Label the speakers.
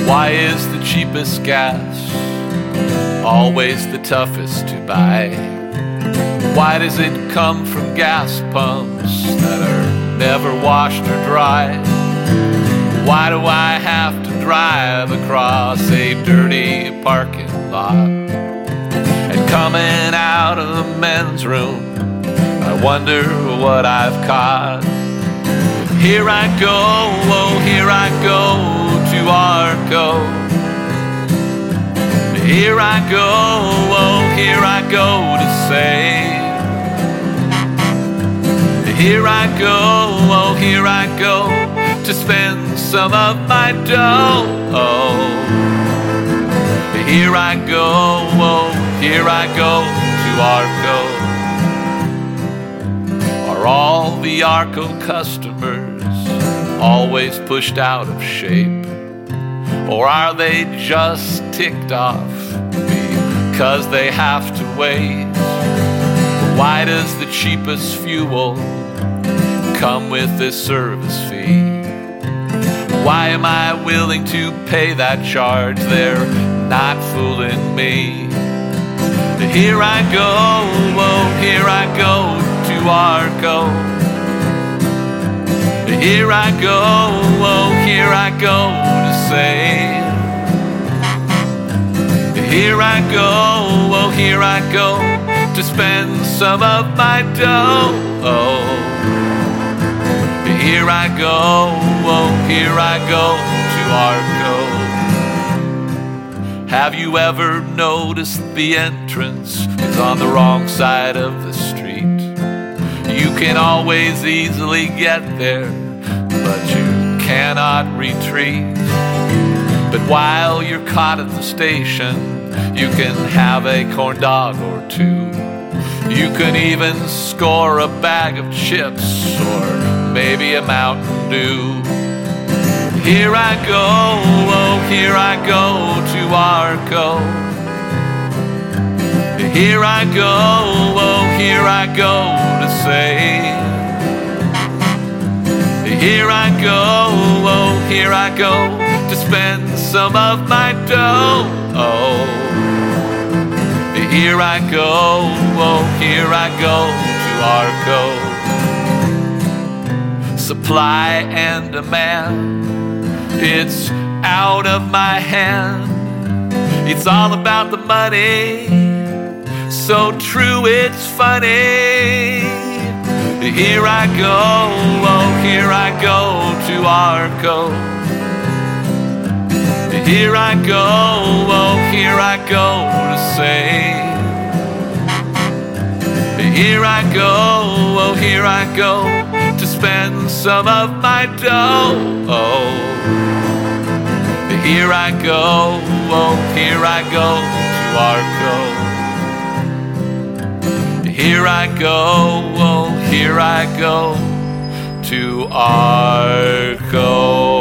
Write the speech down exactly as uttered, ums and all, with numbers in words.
Speaker 1: Why is the cheapest gas always the toughest to buy? Why does it come from gas pumps that are never washed or dry? Why do I have to drive across a dirty parking lot? And coming out of the men's room, I wonder what I've caught. Here I go, oh, here I go to Arco. Here I go, oh, here I go to save. Here I go, oh, here I go to spend some of my dough. Oh, here I go, oh, here I go to Arco. Are all the Arco customers always pushed out of shape? Or are they just ticked off because they have to wait? Why does the cheapest fuel come with this service fee? Why am I willing to pay that charge? They're not fooling me. Here I go, oh, here I go to Arco. Here I go, oh, here I go to save. Here I go, oh, here I go to spend some of my dough. Oh, here I go, oh, here I go to Arco. Have you ever noticed the entrance is on the wrong side of the street? You can always easily get there, but you cannot retreat. But while you're caught at the station, you can have a corn dog or two. You can even score a bag of chips or maybe a Mountain Dew. Here I go, oh, here I go to Arco. Here I go, oh, here I go to save. Here I go, oh, here I go to spend some of my dough. Oh, here I go, oh, here I go to Arco. Supply and demand, it's out of my hand. It's all about the money, so true it's funny. Here I go, oh, here I go to Arco. Here I go, oh, here I go to save. Here I go, oh, here I go to spend some of my dough. Oh, here I go, oh, here I go to Arco. Here I go, oh, here I go to Arco.